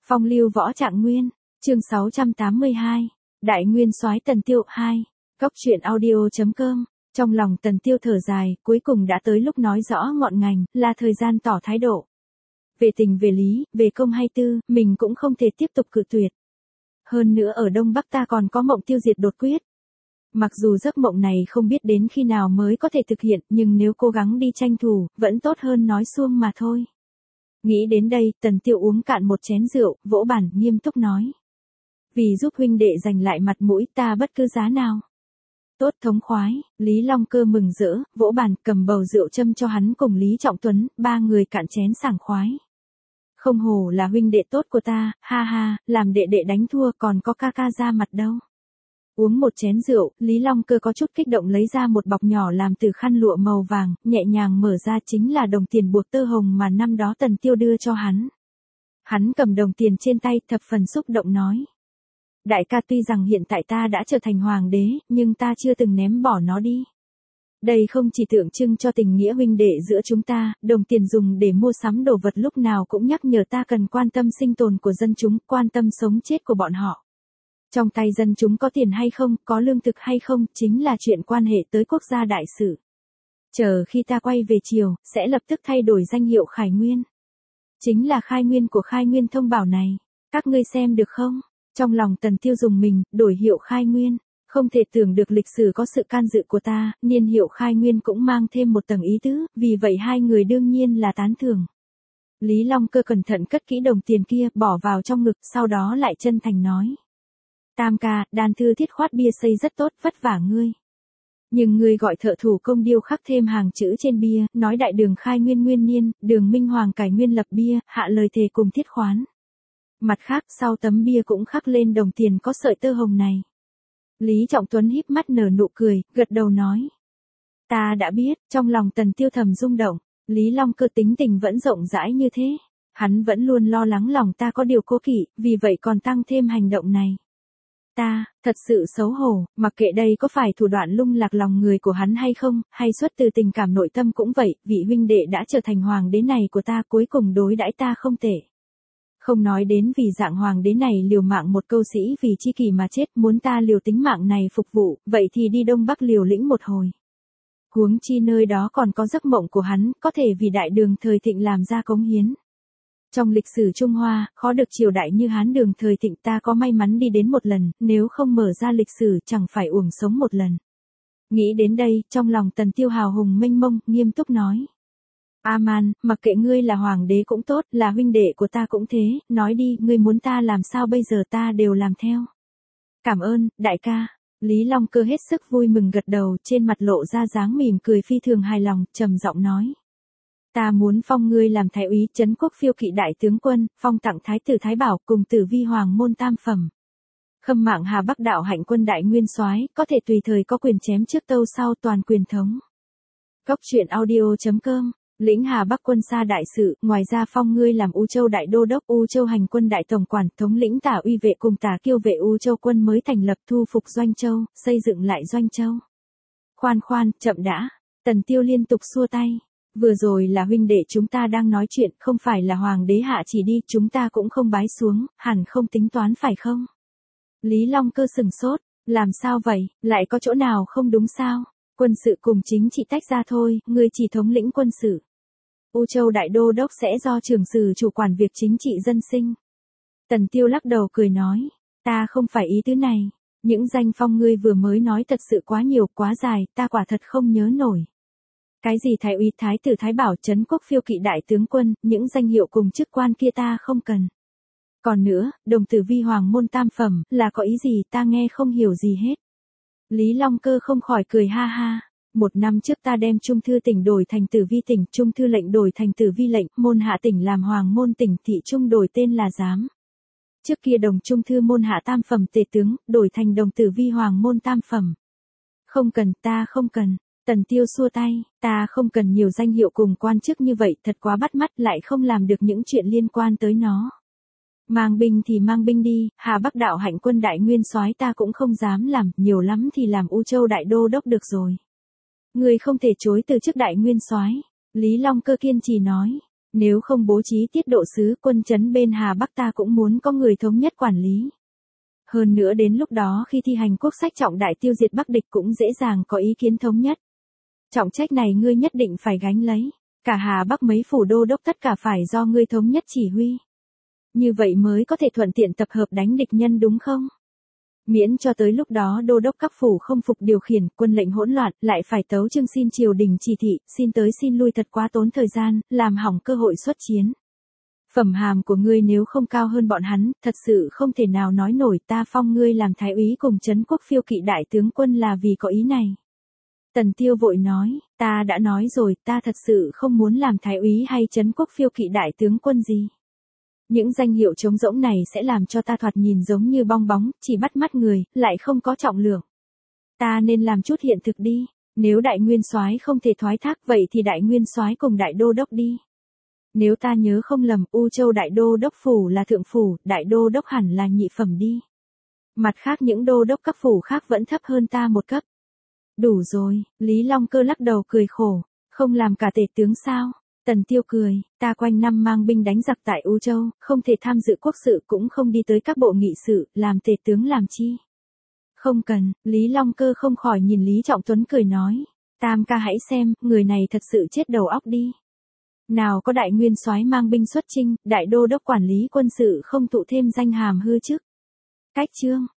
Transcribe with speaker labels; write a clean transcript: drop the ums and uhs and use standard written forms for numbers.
Speaker 1: Phong lưu võ trạng nguyên, chương 682, Đại Nguyên soái Tần Tiêu 2, Cốc truyện audio.com. Trong lòng Tần Tiêu thở dài, cuối cùng đã tới lúc nói rõ ngọn ngành, là thời gian tỏ thái độ. Về tình về lý, về công hay tư, mình cũng không thể tiếp tục cự tuyệt. Hơn nữa ở Đông Bắc ta còn có mộng tiêu diệt đột quyết. Mặc dù giấc mộng này không biết đến khi nào mới có thể thực hiện, nhưng nếu cố gắng đi tranh thủ, vẫn tốt hơn nói suông mà thôi. Nghĩ đến đây, Tần Tiêu uống cạn một chén rượu, vỗ bàn, nghiêm túc nói. Vì giúp huynh đệ giành lại mặt mũi, ta bất cứ giá nào. Tốt thống khoái, Lý Long Cơ mừng rỡ, vỗ bàn, cầm bầu rượu châm cho hắn cùng Lý Trọng Tuấn, ba người cạn chén sảng khoái. Không hổ là huynh đệ tốt của ta, ha ha, làm đệ đệ đánh thua còn có ca ca ra mặt đâu. Uống một chén rượu, Lý Long Cơ có chút kích động lấy ra một bọc nhỏ làm từ khăn lụa màu vàng, nhẹ nhàng mở ra chính là đồng tiền buộc tơ hồng mà năm đó Tần Tiêu đưa cho hắn. Hắn cầm đồng tiền trên tay thập phần xúc động nói. Đại ca, tuy rằng hiện tại ta đã trở thành hoàng đế, nhưng ta chưa từng ném bỏ nó đi. Đây không chỉ tượng trưng cho tình nghĩa huynh đệ giữa chúng ta, đồng tiền dùng để mua sắm đồ vật lúc nào cũng nhắc nhở ta cần quan tâm sinh tồn của dân chúng, quan tâm sống chết của bọn họ. Trong tay dân chúng có tiền hay không, có lương thực hay không, chính là chuyện quan hệ tới quốc gia đại sự. Chờ khi ta quay về triều, sẽ lập tức thay đổi danh hiệu Khải Nguyên. Chính là khai nguyên của Khai Nguyên Thông Bảo này. Các ngươi xem được không? Trong lòng Tần Tiêu dùng mình, đổi hiệu Khai Nguyên. Không thể tưởng được lịch sử có sự can dự của ta, niên hiệu Khai Nguyên cũng mang thêm một tầng ý tứ, vì vậy hai người đương nhiên là tán thưởng. Lý Long Cơ cẩn thận cất kỹ đồng tiền kia, bỏ vào trong ngực, sau đó lại chân thành nói. Tam ca, đan thư thiết khoát bia xây rất tốt, vất vả ngươi. Nhưng ngươi gọi thợ thủ công điêu khắc thêm hàng chữ trên bia, nói đại đường Khai Nguyên nguyên niên, đường Minh Hoàng cải nguyên lập bia, hạ lời thề cùng thiết khoán. Mặt khác, sau tấm bia cũng khắc lên đồng tiền có sợi tơ hồng này. Lý Trọng Tuấn híp mắt nở nụ cười, gật đầu nói. Ta đã biết, trong lòng Tần Tiêu thầm rung động, Lý Long Cơ tính tình vẫn rộng rãi như thế. Hắn vẫn luôn lo lắng lòng ta có điều cố kỵ, vì vậy còn tăng thêm hành động này. Ta, thật sự xấu hổ, mặc kệ đây có phải thủ đoạn lung lạc lòng người của hắn hay không, hay xuất từ tình cảm nội tâm cũng vậy, vị huynh đệ đã trở thành hoàng đế này của ta cuối cùng đối đãi ta không tệ. Không nói đến vì dạng hoàng đế này liều mạng một câu sĩ vì chi kỷ mà chết, muốn ta liều tính mạng này phục vụ, vậy thì đi Đông Bắc liều lĩnh một hồi. Huống chi nơi đó còn có giấc mộng của hắn, có thể vì đại đường thời thịnh làm ra cống hiến. Trong lịch sử Trung Hoa, khó được triều đại như Hán Đường thời thịnh ta có may mắn đi đến một lần, nếu không mở ra lịch sử chẳng phải uổng sống một lần. Nghĩ đến đây, trong lòng Tần Tiêu hào hùng mênh mông, nghiêm túc nói. A-man, mặc kệ ngươi là hoàng đế cũng tốt, là huynh đệ của ta cũng thế, nói đi, ngươi muốn ta làm sao bây giờ ta đều làm theo. Cảm ơn, đại ca. Lý Long Cơ hết sức vui mừng gật đầu, trên mặt lộ ra dáng mỉm cười phi thường hài lòng, trầm giọng nói. Ta muốn phong ngươi làm thái úy trấn quốc phiêu kỵ đại tướng quân, phong tặng thái tử Thái Bảo cùng tử vi hoàng môn tam phẩm. Khâm mạng Hà Bắc đạo hạnh quân đại nguyên soái, có thể tùy thời có quyền chém trước tâu sau, toàn quyền thống. Cốc truyện audio.com. Lĩnh Hà Bắc quân xa đại sự, ngoài ra phong ngươi làm U Châu đại đô đốc, U Châu hành quân đại tổng quản, thống lĩnh Tả uy vệ cùng Tả kiêu vệ U Châu quân mới thành lập, thu phục Doanh Châu, xây dựng lại Doanh Châu. Khoan khoan, chậm đã. Tần Tiêu liên tục xua tay. Vừa rồi là huynh đệ chúng ta đang nói chuyện, không phải là hoàng đế hạ chỉ đi, chúng ta cũng không bái xuống, hẳn không tính toán phải không? Lý Long Cơ sừng sốt, làm sao vậy, lại có chỗ nào không đúng sao? Quân sự cùng chính trị tách ra thôi, ngươi chỉ thống lĩnh quân sự. U Châu đại đô đốc sẽ do trưởng sử chủ quản việc chính trị dân sinh. Tần Tiêu lắc đầu cười nói, ta không phải ý tứ này, những danh phong ngươi vừa mới nói thật sự quá nhiều, quá dài, ta quả thật không nhớ nổi. Cái gì thái úy, thái tử Thái Bảo, trấn quốc phiêu kỵ đại tướng quân, những danh hiệu cùng chức quan kia ta không cần. Còn nữa, đồng tử vi hoàng môn tam phẩm, là có ý gì ta nghe không hiểu gì hết. Lý Long Cơ không khỏi cười ha ha. Một năm trước ta đem trung thư tỉnh đổi thành tử vi tỉnh, trung thư lệnh đổi thành tử vi lệnh, môn hạ tỉnh làm hoàng môn tỉnh, thị trung đổi tên là giám. Trước kia đồng trung thư môn hạ tam phẩm tể tướng, đổi thành đồng tử vi hoàng môn tam phẩm. Không cần, ta không cần. Tần Tiêu xua tay, ta không cần nhiều danh hiệu cùng quan chức như vậy, thật quá bắt mắt, lại không làm được những chuyện liên quan tới nó. Mang binh thì mang binh đi, Hà Bắc đạo hạnh quân đại nguyên soái ta cũng không dám làm, nhiều lắm thì làm U Châu đại đô đốc được rồi. Ngươi không thể chối từ chức đại nguyên soái. Lý Long Cơ kiên trì nói. Nếu không bố trí tiết độ sứ quân trấn bên Hà Bắc ta cũng muốn có người thống nhất quản lý. Hơn nữa đến lúc đó khi thi hành quốc sách trọng đại tiêu diệt Bắc địch cũng dễ dàng có ý kiến thống nhất. Trọng trách này ngươi nhất định phải gánh lấy. Cả Hà Bắc mấy phủ đô đốc tất cả phải do ngươi thống nhất chỉ huy. Như vậy mới có thể thuận tiện tập hợp đánh địch nhân đúng không? Miễn cho tới lúc đó đô đốc các phủ không phục điều khiển, quân lệnh hỗn loạn, lại phải tấu chương xin triều đình chỉ thị, xin tới xin lui thật quá tốn thời gian, làm hỏng cơ hội xuất chiến. Phẩm hàm của ngươi nếu không cao hơn bọn hắn, thật sự không thể nào nói nổi ta phong ngươi làm thái úy cùng trấn quốc phiêu kỵ đại tướng quân là vì có ý này. Tần Tiêu vội nói, ta đã nói rồi, ta thật sự không muốn làm thái úy hay trấn quốc phiêu kỵ đại tướng quân gì. Những danh hiệu trống rỗng này sẽ làm cho ta thoạt nhìn giống như bong bóng, chỉ bắt mắt người, lại không có trọng lượng. Ta nên làm chút hiện thực đi, nếu đại nguyên soái không thể thoái thác vậy thì đại nguyên soái cùng đại đô đốc đi. Nếu ta nhớ không lầm, U Châu đại đô đốc phủ là thượng phủ, đại đô đốc hẳn là nhị phẩm đi. Mặt khác những đô đốc các phủ khác vẫn thấp hơn ta một cấp. Đủ rồi, Lý Long Cơ lắc đầu cười khổ, không làm cả tể tướng sao? Tần Tiêu cười, ta quanh năm mang binh đánh giặc tại U Châu, không thể tham dự quốc sự cũng không đi tới các bộ nghị sự, làm tể tướng làm chi? Không cần, Lý Long Cơ không khỏi nhìn Lý Trọng Tuấn cười nói, Tam ca hãy xem, người này thật sự chết đầu óc đi. Nào có đại nguyên soái mang binh xuất chinh, đại đô đốc quản lý quân sự không thụ thêm danh hàm hư chức. Cách chương